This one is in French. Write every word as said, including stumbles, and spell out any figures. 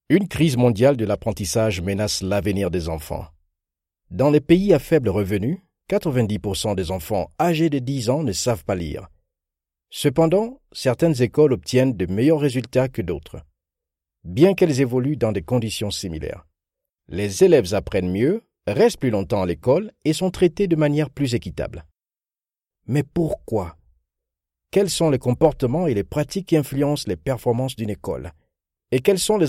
Une crise mondiale de l'apprentissage menace l'avenir des enfants. Dans les pays à faible revenu, quatre-vingt-dix pour cent des enfants âgés de dix ans ne savent pas lire. Cependant, certaines écoles obtiennent de meilleurs résultats que d'autres, bien qu'elles évoluent dans des conditions similaires. Les élèves apprennent mieux, restent plus longtemps à l'école et sont traités de manière plus équitable. Mais pourquoi? Quels sont les comportements et les pratiques qui influencent les performances d'une école? Et quels sont les